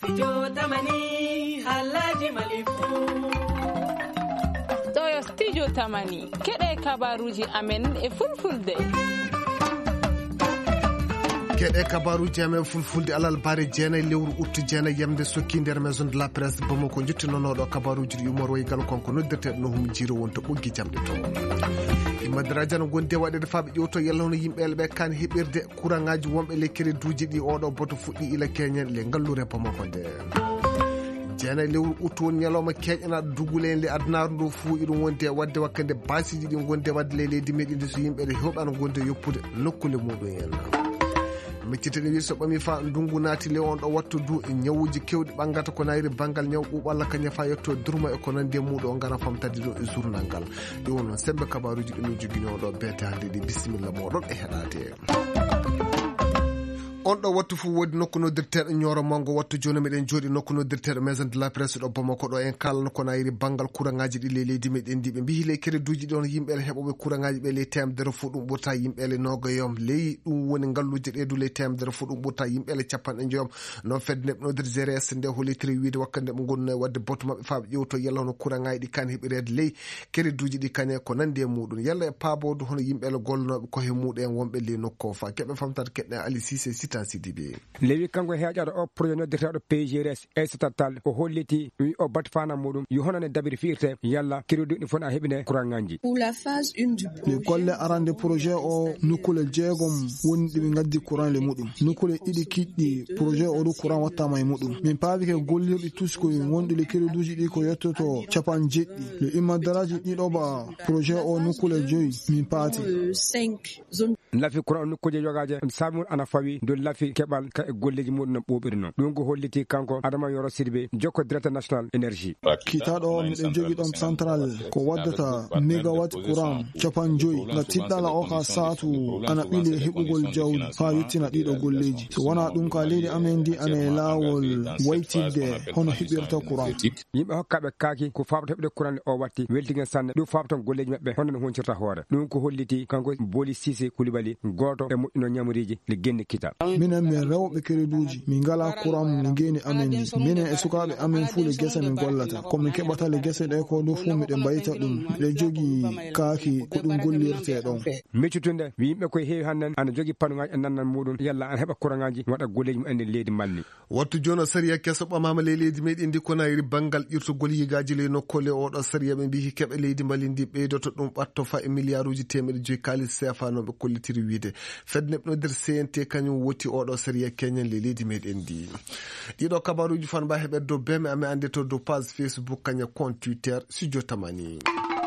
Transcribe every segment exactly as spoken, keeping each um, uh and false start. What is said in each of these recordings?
studio tamani halaji malifu ɗo studio tamani keɗe kabaruji amen e fulfulde keɗe kabaruji amen fulfulde alal bare jeenayi lewru uttu jeenayi yamde sokki nder maison de la presse bamako jettinonoɗo kabaruji ɗi umar woygal konko noddirteɗo no hum jiro wonto ɓoggi jamɗe to imadiraja no gondi waɗede faaɓe ƴewto yalawno yimɓeɓe ɓe kan heɓirde courant ngaji wonɓe lekkere duuji ɗi oɗo boto fuɗɗi ila keñen le ngallure bamako nde jeenayi lewru uttu woni ñalawma keƴƴanaɗo dugule en le adnaru ndu fuu iɗum wonde wadde wakkande basiji ɗi gonde wadde le leydi meɗi ndi so yimɓeɗe heɓano gonde yoppude nokkule muɗum en miccitene wi so ɓami fa ndungu naati le on ɗo wattu du ñawuji kewɗi ɓangata ko nayri banggal ñaw ɓuɓalla kaña fa yetto durma e ko nandi e muɗum o gara famtade ɗo e journal ngal ɗi won noon sembe kabaruji ɗumin jogui oɗo betade ɗi bisimilla moɗon e heɗade on ɗo wattu fu wodi nokku noddirteɗo ñoro mango wattu joni meɗen jooɗi nokku noddirteɗo maison de la presse ɗo Bamako ɗo en kalano ko nayri banggal courant ngaji ɗi le leydi meɗen ndi ɓe mbi le kere duuji ɗon yimɓeɓe heɓoɓe courant ngaji ɓe le temedere fu ɗum ɓurta yimɓeɓe nogoyom ley ɗum woni ngalluje ɗe du le temedere fu ɗum ɓurta yimɓeɓe capanɗe joyom non fedde neɓ nodir G R S nde holitiri wiide wakkande ɓe gonno e wadde boto mabɓe faaɓe ƴewto yalla hono courant ngaji ɗi kan heɓirede ley kere duuji ɗi kane ko nandi e muɗum yalla e paabodu hono yimɓeɓe gollonoɓe koye muɗum wonɓe le nokko fa keɓe famtata keɗɗen Ali Cissé Sita Sidibé lewi kanko heƴaɗo o projet noddirteɗo P G R S Aissatal o holliti wi o bat fana muɗum yo honone dabiri firte yalla kiruɗi ɗi fona heɓine courant ngaji le golle arande projet o nukkule jeegom woni ɗiɓe gaddi courant le muɗum nukkule ɗiɗi kiɗɗi projet o ɗo courant wattama e muɗum min paawi ke gollirɗi tuskoye wonɗi le kiriduji ɗi ko yettoto capan jeɗɗi le imadaraji ɗiɗo ba projet o nukkule joyi min paati lafi courant nukkuje yogaje sabi ana fawi do lafi keɓal ka e golleji muɗum no ɓoɓiri noon ɗum ko holliti kanko Adama Yoro Sidibé jokko directeur national énergie kitaɗo miɗen jogui ɗon central ko waddata mégawatt courant capan joyi nga tiɗɗala o ka satu ana ɓili heɓugol jawdi ha yettina ɗiɗo golleji so wona ɗum ka leydi amen ndi ana e lawol waytidde hono heɓirta courant yimɓe hokkaɓe kaaki ko fabto heɓde courant o watti weltiguen sanne ɗum fabton golleji mabɓe hono no huncirta hoore ɗum ko holliti kanko Boli Cissé Coulibaly goto e moƴƴino ñamoriji le genni kita minen min rewɓe kereduji min ngala courant ne geni amen ndi minen e sukaɓe amen fuu le guese min gollata komin keɓata le guese ɗe ko ɗo fuu miɗen mbayita ɗum miɗen jogui kaaki ko ɗum gollirte ɗon meccutunde yimɓe koye heewi hannen ana jogui panugaji e nannan muɗum yalla ana heeɓa courant ngaji waɗa golleji mumen e leydi malli wattu joni o sariya kesso ɓamama le leydi meɗen ndi ko nayri banggal ƴirtogol yigaji le nokkole oɗo sariya ɓe mbi keɓe leydi malli ndi ɓeydoto ɗum ɓatto fa e milliard uji temedde joyyi kalis C F A noɓe kollitiri wiide fedde neɓno nder C N T kañum woti oɗo sariya keñen le leydi meɗen ndi ɗiɗo kabaruji fan mba heɓe dow beme ame ande to dow page Facebook kaña compte Twitter studio tamani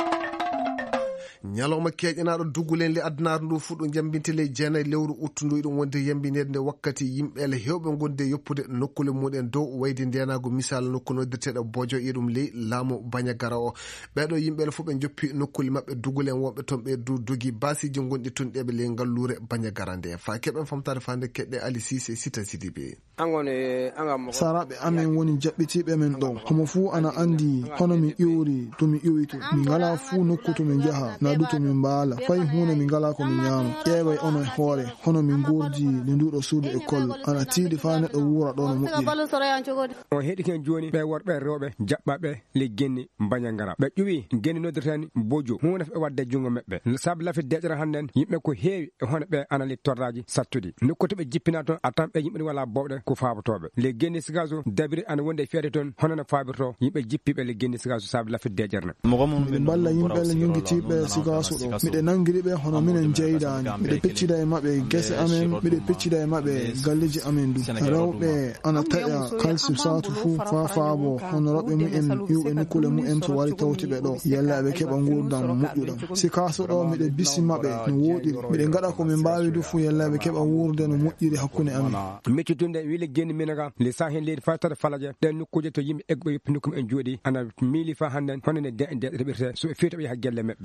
ñalawma keƴƴanaɗo dugulen le adnaru ndu fu ɗo jambinte ley jeenayi lewru uttu ndu iɗum wonde yambinede nde wakkati yimɓele hewɓe gonde yoppude nokkule muɗen dow wayde ndenago misal nokku noddirteɗo bojo iɗum ley laamu Bañagara o ɓeɗo yimɓele fu ɓe joppi nokkule mabɓe dugulen wonɓe toon ɓe du dogi basiji gonɗi toon ɗeɓe ley ngallure Bañagara nde fa keɓen famtade fande keɗɗe Ali Cissé Sita Sidibé saraɓe amen woni jaɓɓitiɓe men ɗo homo fuu ana andi hono min ƴewri to min ƴewito min ngala fuu nokku to min jaaha nadu to min mbaala fayi hunde min ngala ko min ñaama ƴeeway ono e hoore hono min gurdi nde nduɗo suudu école ana tiiɗi fa neɗɗo wuura ɗo no moƴƴiri o heeɗi ken joni ɓe worɓe rewɓe jaɓɓaɓe le genni Bañagara ɓe ƴuwi genni noddirteni bojo hunde ɓe wadde jungo maɓɓe saabu lafi deƴƴere hannden yimɓe ko heewi e hono ɓe ana li torraji sattude nokkude ɓe jippina toon a tan ɓe yimɓe wala bowɗe ko fabotoɓe le genni Sigaso dabiri ana wonde feede toon hono no fabirto yimɓe jippiɓe le genni Sigaso saabu lafi deƴƴere miɗen balla yimɓele ñongitiɓe Sigaso ɗo miɗe nangiri ɓe hono minen jeydani miɗe peccida e maɓɓe gese amen miɗe peccida e maɓɓe galleji amen du rewɓe ana taƴa kalsi satu fuu fa faabo hono roɓe mumen iwɓe nokkule mumen to wari tawtiɓe ɗo yalla eɓe keɓa gurdam moƴƴuɗam Sigaso ɗo miɗe bisi maɓɓe no woɗiri miɗe gaɗa komin mbawi du fuu yalla eɓe keɓa wurde no moƴƴiri hakkude amen meccutunde wile genni minaga le sa hen leydi fa tata falaje ɗen nokkuje to yimɓe egɓe yoppi nokkum en jooɗi ana miili fa hannden hono ne de deɗɗe ɓirte so ɓe fewti ɓe yaha gelle maɓɓe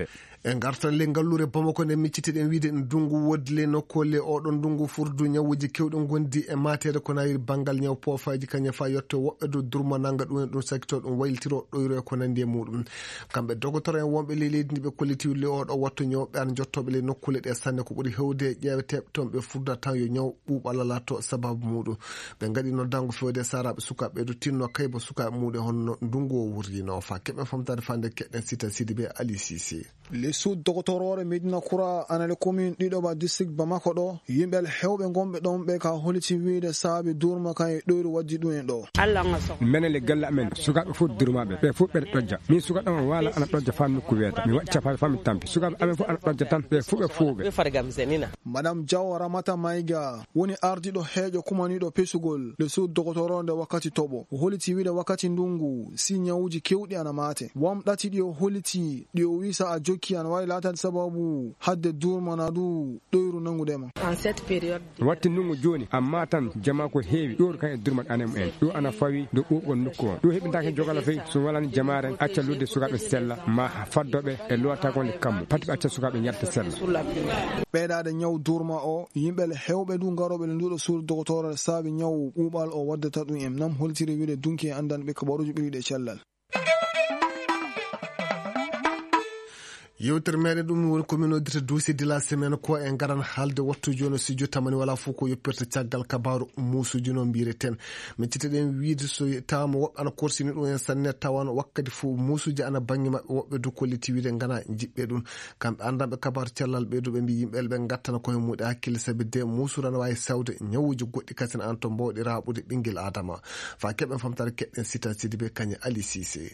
en gartan le ngallure Bamako ne miccitiɗen wiide ndungu wodle nokkole oɗon ndungu furdu ñawuji kewɗum gondi e matede ko nayiri bangal ñaw poofaji kañe fa yetto woɓɓe do durma nanga ɗum en ɗum sakito ɗum waylitiro ɗoyro e ko nandi e muɗum kamɓe dogotora en wonɓe le leydi ndi ɓe kolliti le oɗo wattu ñawɓe an jottoɓe le nokkule ɗe sanne ko ɓuri hewde ƴeeweteɓe toon ɓe furda tan yo ñaw ɓuuɓal lato sababu muɗum ɓe gaɗi noddango fewde saraɓe sukaɓe do tinno kaybo sukaɓe muɗum honno ndungu o wurrino fa keɓe famtade fande keɗen sita sidi ɓe Ali Cissé le sud dogotorore Medina Kura anale commune ɗiɗoɓa district Bamako ɗo yimɓe hewɓe gonɓe ɗon ɓe ka holiti wiide saabi durma kan e ɗoyru waddi ɗum en ɗo menen le galla amen sukaɓe fof durmaɓe ɓe fof ɓeɗe ɗojja min sukaɗo on wala ana ɗojja fan nokku wiyata mi waɗi capaɓe fami tampi sukaɓe amen fof ana ɗojja tan ɓe fof ɓe fuuɓe madame Diaw Ramata Maiga woni ardiɗo heeƴo kumaniɗo pesugol le sud dogotoronde wakkati toɓo o holiti wiide wakkati ndungu si ñawuji kewɗi ana mate wam ɗati ɗi o holiti ɗi o wisa a jokki ana wawi latade sababu hadde durmana du ɗoyru nangudema watti ndungu joni amma tan jama ko heewi ɗoru kan e durmat anem en ɗo ana fawi do ɓuɓol nokku on ɗo heɓintake jogala fey so walani jamaren acca ludde sukaɓe sella ma faddoɓe e lotagonde kammu pati ɓe acca sukaɓe ñatta sella ɓeydade ñaw durma o yimɓele hewɓe du garoɓe le nduɗo suudu dogotorore saabi ñaw ɓuuɓal o waddata ɗum en nam holtiri wiide dunki e andande ɓe kabaruji ɓiriɗe cellal yewtere meɗen ɗum woni commune odita duusi de la semaine ko en garan haalde wattu joni studio tamani wala fof ko yoppirta caggal kabaru musuji no mbireten min citeɗen wiide so tawama woɓɓe ana korsini ɗum en sanne tawan wakkati fof musuji ana banggue mabɓe woɓɓe du kolliti wiide gana jiɓɓe ɗum kamɓe andanɓe kabaru cellal ɓeydu ɓe mbi yimɓeɓe ɓe gattana koye muɗe hakkille saabi de musuru ana wawi sawde ñawuji goɗɗi kasen an to mbawɗi raɓude ɓinguel adama fa keɓen famtare keɗɗen sita sidi ɓe kañe Ali Cissé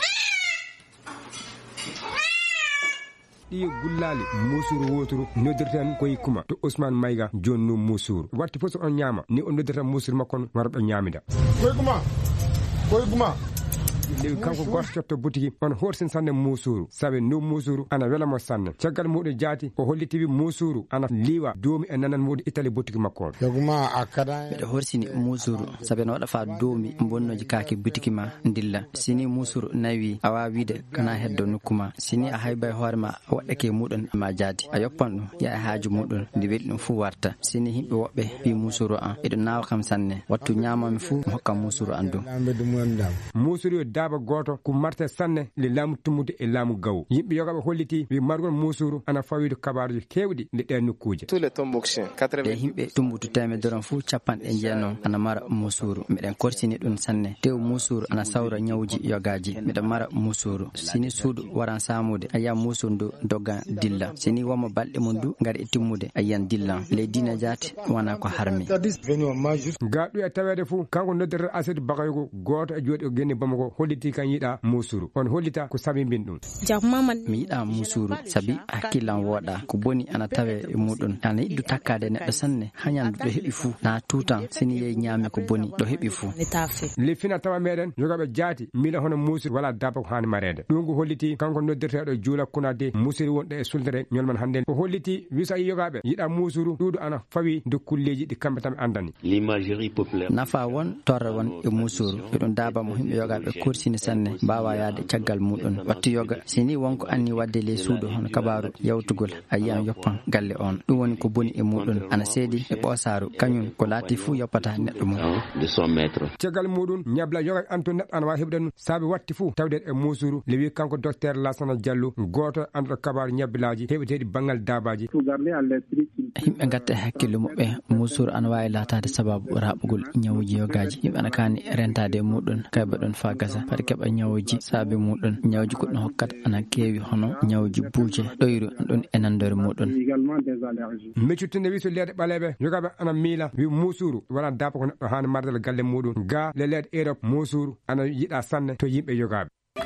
ɗi gullali musuru woturu noddirten koye kuma to Ousmane Mayga jonnu musuru watti fof so on ñama ni on noddirta musuru makko on warɓe ñamida koye kuma koye kuma lewi kanko goto cotto boutique on horsin sanne musuru sabi no musuru ana welamo sanne caggal muɗum jaati o holliti wi musuru ana liwa doomi e nanan muɗum itali boutique makko on yoguma akada ɓeɗo horsini musuru sabi no waɗa fa doomi bonnoji kaake boutique ma dilla sini musuru nawi a wawa wiide kana heddo nokkuma sini a haybay hoorema waɗɗake muɗum ma jaati a yoppan ɗum ya haaju muɗum ndi weeli ɗum fuu warta sini himɓe woɓɓe wi musuru an eɗo nawa kam sanne wattu ñamami fuu mi hokka musuru an ɗum musuru daba goto ko marte sanne le laamu tummude e laamu gawu yimɓe yogaɓe holliti wi margol musuru ana fawido kabaruji kewɗi nde ɗe nokkuje e yimɓe tumbutu temedere fuu capanɗe jeenon ana mara musuru miɗen korsini ɗum sanne tew musuru ana sawra ñawuji yogaji miɗa mara musuru sini suudu waran samude a yiyan musuru ndu doggan dilla sini wonmo balɗe mum du gari e timmude a yiyan dillan ley dina jaati wona ko harmi gaɗɗu e tawede fuu kanko noddirta Asadou Bakayogo goto e jooɗi o genne Bamako holliti kan yiɗa musuru on hollita ko sabi bin ɗum mi yiɗa musuru sabi hakkillan wooɗa ko boni ana tawe e muɗum ana yiɗdu takkade neɗɗo sanne hañandu ɗo heeɓi fuu na tutan sini yeyi ñaami ko boni ɗo heeɓi fuu le fina tawa meɗen yogaɓe jaati mila hono musuru wala daba ko hani marede ɗum ko holliti kanko noddirteɗo juula kunade musuru wonɗo e suldere ñolman hande o holliti wisa yogaɓe yiɗa musuru ɗuɗo ana fawi do kulleji ɗi kamɓe tan andani nafa won torre won e musuru eɗum daba mo himɓe yogaɓe korsini sanne mbawa yaade caggal muɗum wattu yoga sini wonko anni wadde le suudu hono kabaru yawtugol a yiyan yoppan galle on ɗum woni ko boni e muɗum ana seedi e ɓosaru kañum ko laati fuu yoppata neɗɗo mum caggal muɗum ñabla yoga anto neɗɗo ana wawi heɓde ɗum saabi watti fuu tawde e musuru le wi kanko docteur Lassana Diallo goto anduɗo kabaru ñabbilaji heɓeteɗi banggal dabaji yimɓe gatta hakkille muɓɓe musuru ana wawi latade sababu raɓugol ñawuji yogaji yimɓe ana kani rentade e muɗum kayɓe ɗon fa gasa pari keɓa ñawuji saabi muɗum ñawuji goɗɗo hokkata ana keewi hono ñawuji buuje ɗoyru ɗon e nandore muɗum meccutinde wi so leede ɓaleɓe yogaɓe ana miila wi musuru wona dapa ko neɗɗo hani mardal galle muɗum ga le leede Europe musuru ana yiɗa sanne to yimɓe yogaɓe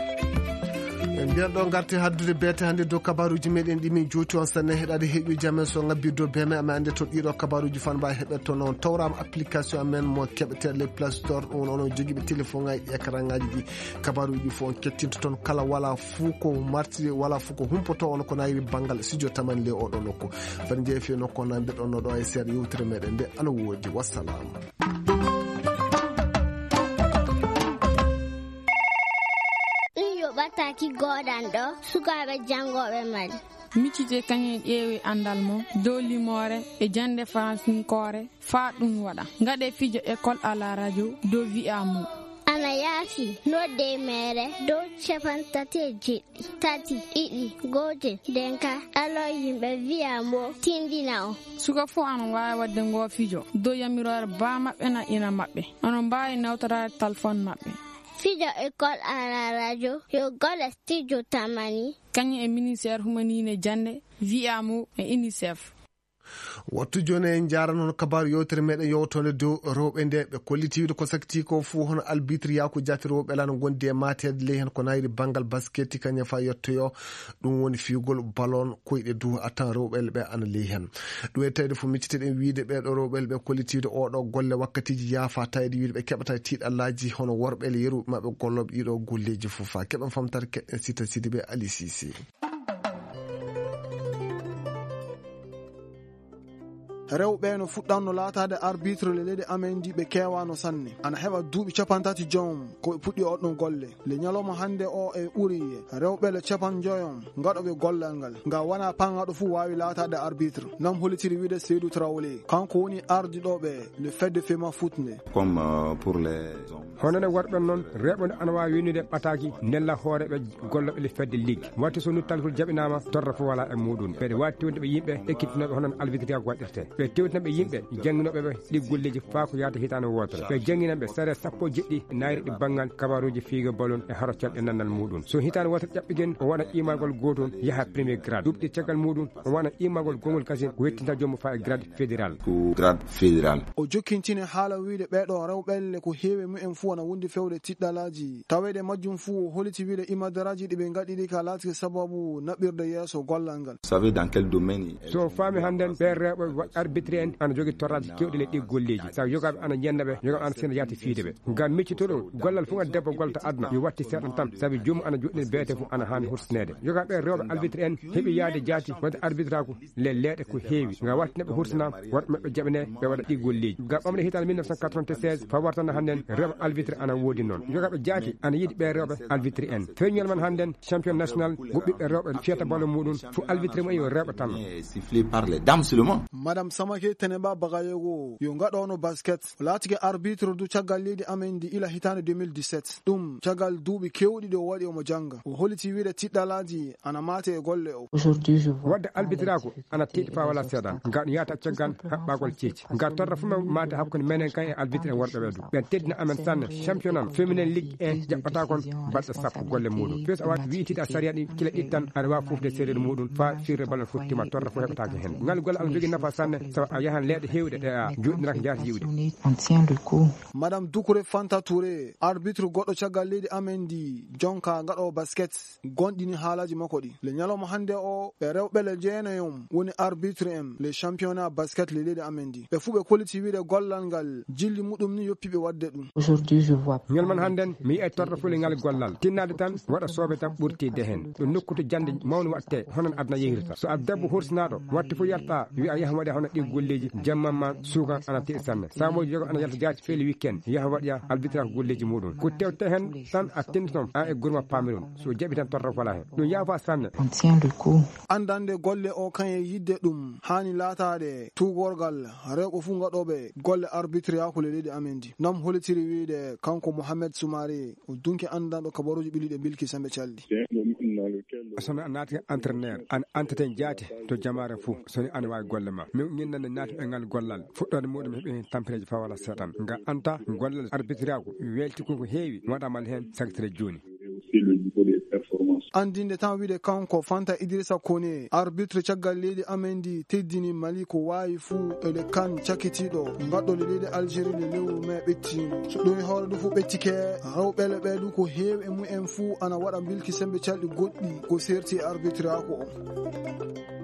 mbiyan ɗo garti haddude beete hannde dow kabaruji meɗen ɗimin juuti on sanne heɗade heeƴuji amen so ngabbi dow beme amen ande to ɗiɗo kabaruji fan mbawi heɓe to noon tawrama application amen mo keɓete les play store ɗum onon joguiɓe téléphone ngaji écran ngaji ɗi kabaruji ɗi fof on kettinta toon kala wala fuu ko martiri wala fuu ko humpoto on ko nayiri banggal studio tamani le oɗo nokku fati jeefi nokku on mbiɗon no ɗo e seeɗa yewtere meɗen nde ana woodi wassalamu. bataki goɗan ɗo sukaɓe jangoɓe mali miccite kañum ƴeewi andal mum dow limore e jande fransinkore faa ɗum waɗa ngaɗe fijo école à la radio dow wi'a mum ana yaafi nodde mere dow capantati e jeɗɗi tati ɗiɗi gotel denka alo yimɓe wi'a mo tindina o suka fo ana wawi wadde ngo fijo dow yamirore ba maɓɓe na ina maɓɓe ono mbawi nawtorade téléphone maɓɓe fijo école à la radio yo golle studio tamani kañum e ministére humanine jande wi'a mo e unicef wattu joni en jaran hono kabaru yewtere meɗen yewtode dow rewɓe nde ɓe kollitiwde ko sakti ko fuu hono arbitre yaku jati rewɓe lana gondi e matede ley hen ko nayri banggal basket kañum fa yettoyo ɗum woni figol ballon koyɗe dow atan rewɓele ɓe ana ley hen ɗum e tawde fo micciteɗen wiide ɓeɗo rewɓele ɓe kollitiwde oɗo golle wakkatiji yaafa tawde wiide ɓe keɓata tiiɗallaji hono worɓele yeru maɓe golloɓe ɗiɗo golleji fof fa keɓen famtata keɗen sita sidi ɓe Ali Cissé rewɓe no fuɗɗanno laatade arbitre le leydi amen ndi ɓe kewano sanne ana heɓa duuɓi capantati joom ko ɓe puɗɗi oɗɗon golle le ñalawma hande o e ɓuuri rewɓe le capan joyon gaɗoɓe gollal ngal nga wona pangaɗo fuu wawi laatade arbitre nam holitiri wiide Seydou Traoré kanko woni ardiɗoɓe le fedde fema foot nde comme pour les honone worɓe noon rewɓe ana wawi winnude ɓataki ndella hooreɓe golloɓe le fedde ligue watti so nuttalkol jaɓinama torra fo wala e muɗum ɓeɗe wawi tewde ɓe yimɓe ekkitinoɓe honon albitre ko waɗirte ɓe tewtinaɓe yimɓe jangguinoɓeɓe ɗi golleji faa ko yahata hitande wotere ɓe jangguinaɓe sare sappo jeɗɗi nayri ɗi banggal kabaruji fiiga ballon e harocal e nandal muɗum so hitande wotere ƴaɓɓigen o waɗa imagol gotol yaaha premier grade ɗuɓɗi caggal muɗum o waɗa imagol gongol kasi ko wettinta jomum fa e grade fédéral ko grade fédéral o jokkintine haala wiide ɓeɗo rewɓelle ko heewi mumen fuu ana wondi fewde tiɗɗalaji tawede majjum fuu o holiti wiide imadaraji ɗi ɓe gaɗiɗi ka laati sababu naɓirde yeeso gollal ngal savez dans quel domaine so faami hannden ɓe rewɓe arbitre en ana jogui torraji kewɗi le ɗi golleji sa yogaɓe ana ñendaɓe yogaɓe ana sina yaati fiide ɓe ngam miccitoɗo gollal fof a debbo gollata aduna yo watti seeɗan tan saabi joomum ana joɗɗini beete fof ana hani hursinede yogaɓe rewɓe arbitre en heeɓi yaade jaati wadde arbitre ako le leeɗe ko heewi nga watti neɓɓe hursinama worɓe maɓɓe jaɓane ɓe waɗa ɗi golleji ngam ɓamde hitande mille neuf cent quatre-vingt-seize fa wartana hannden rewɓe arbitre ana woodi noon yogaɓe jaati ana yiiɗi ɓe rewɓe arbitre en feñol man hannden champion national goɓɓiɓɓe rewɓe fiyata ballon muɗum fo arbitre mo yo rewɓe tan sifflé par les dames seulement madame Samake Teneba Bagayego yo gaɗono basket laatike arbitre du caggal leydi amen ndi ila hitande deux mille dix-sept ɗum caggal duuɓi kewɗi ɗo waɗi omo janga o holiti wiide tiɗɗalaji ana mate e golle o wadde arbitre ako ana tiiɗi fa wala seeɗan ngaɗo yahata caggal haɓɓagol ceeci nga torra fuma mate hakkude menen kan e arbitre en worɓe ɓe du ɓen teddina amen sanne championnat féminin ligue un jaɓɓata kon balɗe sappo golle muɗum fes a wawi wiitide a sariya ɗi kila ɗiɗi tan aɗa wawi fofde séréde muɗum fa firre ballon fottima torra fo heɓatake hen ngal golle ana jogui nafa sanne sabu a yahan leeɗe hewɗe ɗe a joɗiniraka jaati yiwde madame Doucouré Fanta Touré arbitre goɗɗo caggal leydi amen ndi jonka gaɗo basket gonɗini haalaji makko ɗi le ñalawma hande o ɓe rewɓe le jeenayom woni arbitre en le championnat basket le leydi amen ndi ɓe fuu ɓe koliti wiide gollal ngal jilli muɗum ni yoppiɓe wadde ɗum ñalman hannden mi yiya torto fule ngal gollal tinnade tan waɗa soobe tan ɓurtide hen ɗum nokkuto jande mawno watte honon aduna yehirta so a debbo hursinaɗo watti fo yarta wi a yahan waɗa hono ɗi golleji jammamma suuka ana tiɗi sanne samoji jogo ana yalta jaati feeli weekend yaha waɗya albitre ko golleji muɗum ko tewte hen tan a tinnitom an e gurma paami ɗum so jaɓi tan torto wala hen ɗum yaafa sanne andande golle o kan e yidde ɗum hani laatade tugorgal rewɓe fuu gaɗoɓe golle arbitre yakule leydi amen ndi nam holitiri wiide kanko Mohamed Soumaré o dunki andanɗo kabaruji ɓiliɗe bilki sembe calɗi somi a naati entraîneur an entretien jaati to jamare fou soni ana wawi golle ma min ñinnande naati ɓe ngal gollal fuɗɗode muɗum heeɓi tampereji fa wala seeɗan nga anta gollal arbitre ako welti koko heewi waɗamal hen sagtire joni andinde tan wiide kanko Fanta Idrissa Kone arbitre caggal leydi amen ndi teddini Mali ko wawi fuu ele kan cakkitiɗo gaɗɗo le leydi Algérie le lewru mai ɓettino so ɗum hoore ɗum fuu ɓettike rewɓele ɓeɗu ko heewi e mumen fuu ana waɗa bilki sembe calɗi goɗɗi ko serti arbitre ako o